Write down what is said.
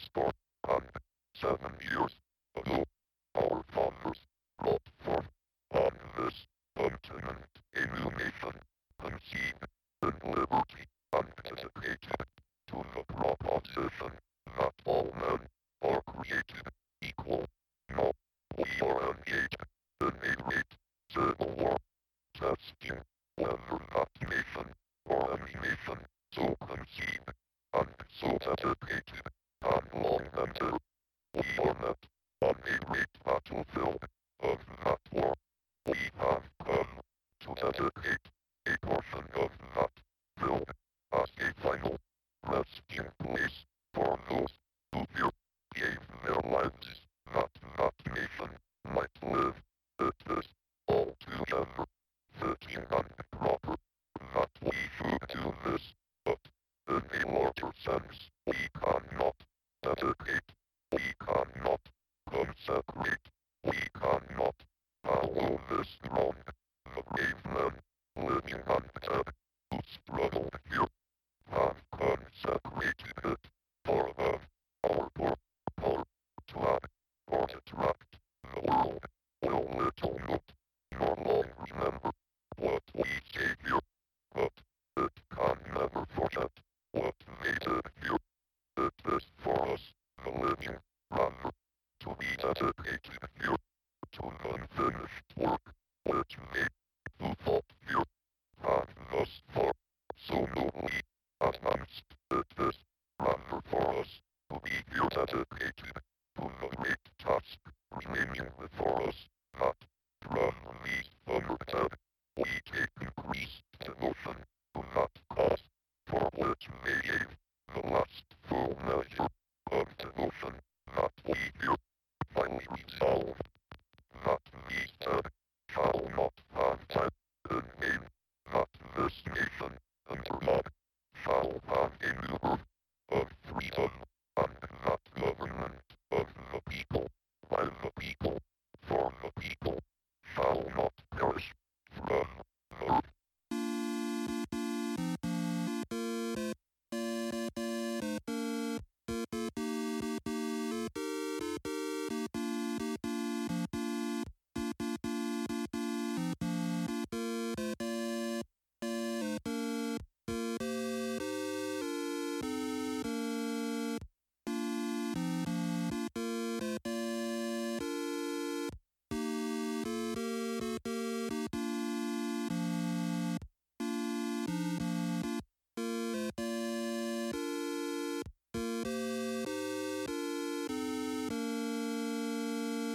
start, and 7 years ago, our fathers brought forth on this continent a new nation, conceived in liberty and dedicated to the proposition that all men are created equal. Now, we are engaged in a great civil war, testing whether that nation, or any nation, so conceived and so dedicated, can long endure. We are met on a great battlefield of that war. We have come to dedicate a portion of that field as a final resting place for those who here gave their lives that that nation might live. It is altogether fitting and proper that we should do this, but in a larger sense we cannot dedicate, we cannot consecrate, we cannot hallow this ground. The brave men, living and dead, who struggled here, have consecrated it for above our poor power to add or detract. The world will little note nor long remember what we say here, but it can never forget what they did here. It is for us, the living, rather, to be dedicated here to the unfinished work which they, who fought here, have thus far so nobly advanced. It is rather for us to be here dedicated to the great task remaining before us, that from these undead we take increased devotion to that cause for which they gave the last full measure of devotion that we here finally resolve, that these dead shall not have died in vain, that this nation under God shall have a new birth of freedom